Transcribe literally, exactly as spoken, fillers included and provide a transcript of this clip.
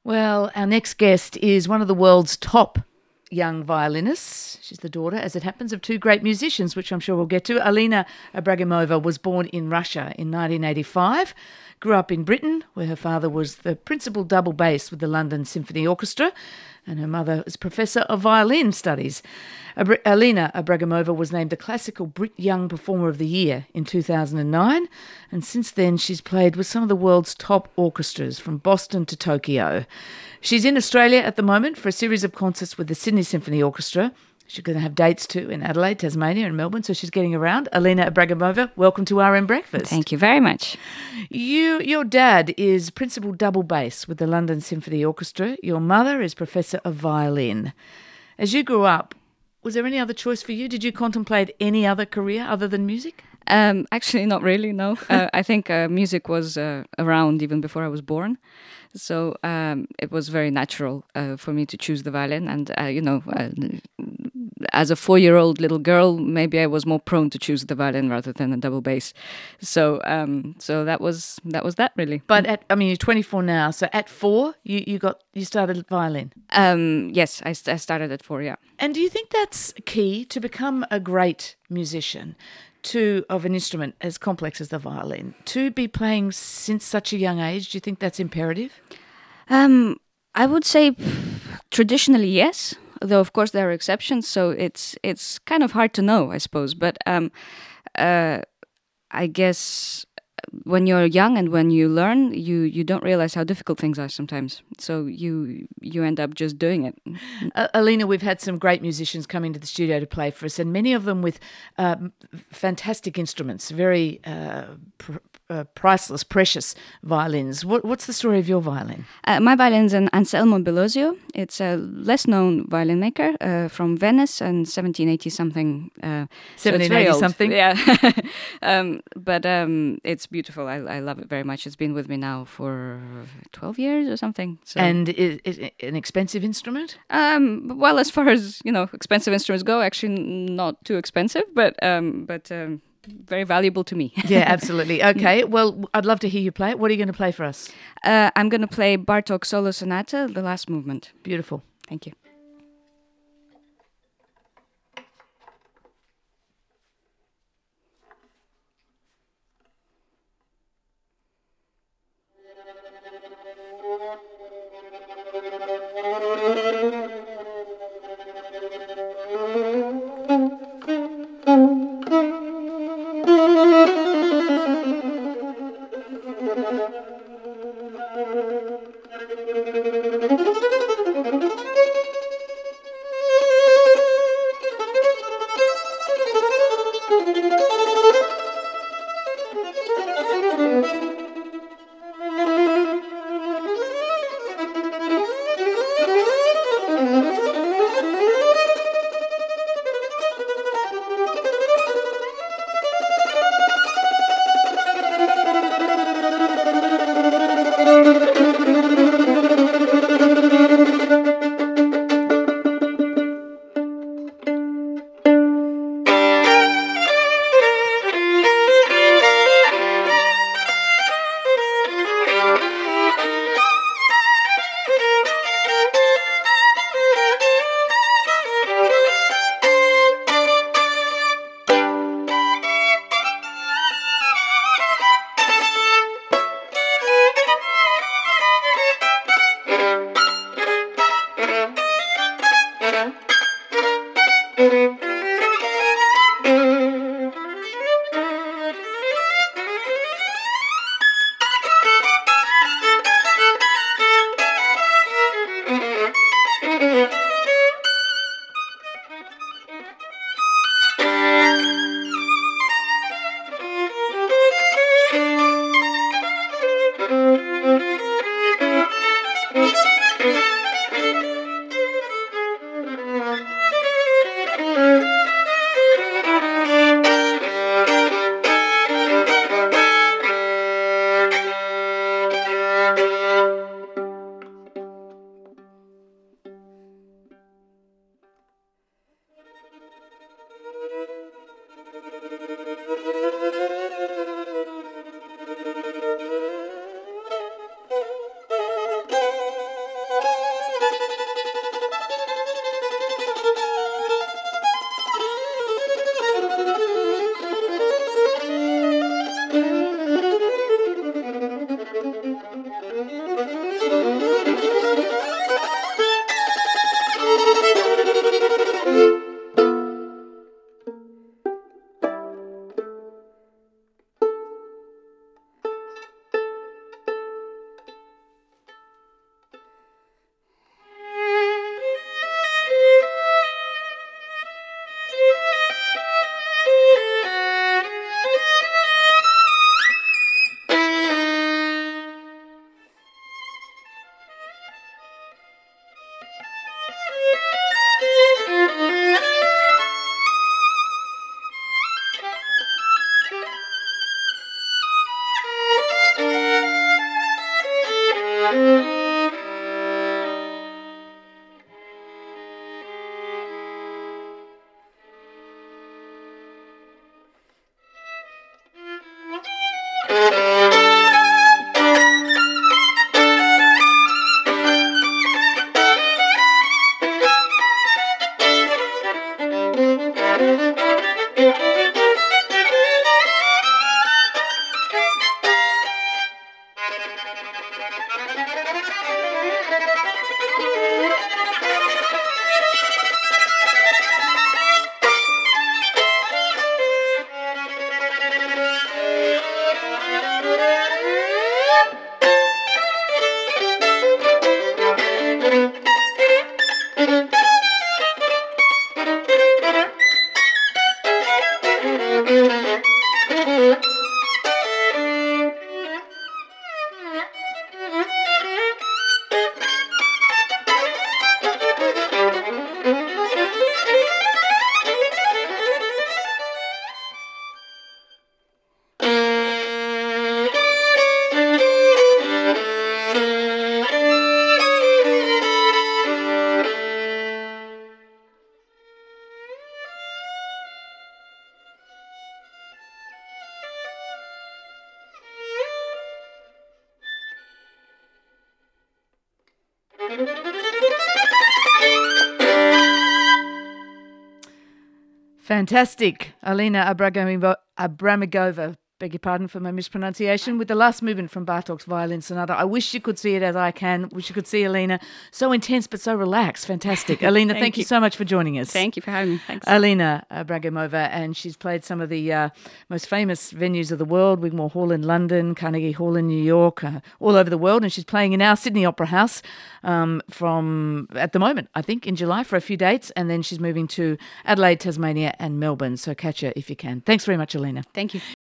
Well, our next guest is one of the world's top young violinists. She's the daughter, as it happens, of two great musicians, which I'm sure we'll get to. Alina Ibragimova was born in Russia in nineteen eighty-five, grew up in Britain, where her father was the principal double bass with the London Symphony Orchestra, and her mother is professor of violin studies. Abra- Alina Ibragimova was named the Classical Brit Young Performer of the Year in two thousand nine, and since then she's played with some of the world's top orchestras, from Boston to Tokyo. She's in Australia at the moment for a series of concerts with the Sydney Symphony Orchestra. She's going to have dates too in Adelaide, Tasmania and Melbourne, so she's getting around. Alina Ibragimova, welcome to R M Breakfast. Thank you very much. You, your dad is principal double bass with the London Symphony Orchestra. Your mother is professor of violin. As you grew up, was there any other choice for you? Did you contemplate any other career other than music? Um, actually, not really, no. uh, I think uh, music was uh, around even before I was born. So um, it was very natural uh, for me to choose the violin. And, uh, you know, uh, as a four-year-old little girl, maybe I was more prone to choose the violin rather than a double bass. So um, so that was that was that, really. But, at, I mean, you're twenty-four now. So at four, you, you got you started violin? Um, yes, I, st- I started at four, yeah. And do you think that's key to become a great musician? To of an instrument as complex as the violin, to be playing since such a young age? Do you think that's imperative? Um, I would say traditionally yes, though of course there are exceptions. So it's it's kind of hard to know, I suppose. But um, uh, I guess when you're young and when you learn, you, you don't realize how difficult things are sometimes. So you you end up just doing it. Uh, Alina, we've had some great musicians come into the studio to play for us, and many of them with uh, fantastic instruments, very uh, pr- uh, priceless, precious violins. What, what's the story of your violin? Uh, my violin's an Anselmo Bellosio. It's a less-known violin maker uh, from Venice in seventeen eighty something. Uh, seventeen eighty so something? Yeah. um, but um, it's beautiful. I, I love it very much. It's been with me now for twelve years or something. So. And is, is it an expensive instrument? Um, well, as far as, you know, expensive instruments go, actually not too expensive, but um, but um, very valuable to me. Yeah, absolutely. Okay, well, I'd love to hear you play it. What are you going to play for us? Uh, I'm going to play Bartók Solo Sonata, the last movement. Beautiful. Thank you. Fantastic. Alina Abragamo- Abramigova, beg your pardon for my mispronunciation, with the last movement from Bartok's Violin Sonata. I wish you could see it as I can. Wish you could see Alina. So intense but so relaxed. Fantastic. Alina, thank, thank you. you so much for joining us. Thank you for having me. Thanks. Alina Abragimova, and she's played some of the uh, most famous venues of the world, Wigmore Hall in London, Carnegie Hall in New York, uh, all over the world, and she's playing in our Sydney Opera House um, from, at the moment, I think, in July for a few dates, and then she's moving to Adelaide, Tasmania and Melbourne, so catch her if you can. Thanks very much, Alina. Thank you.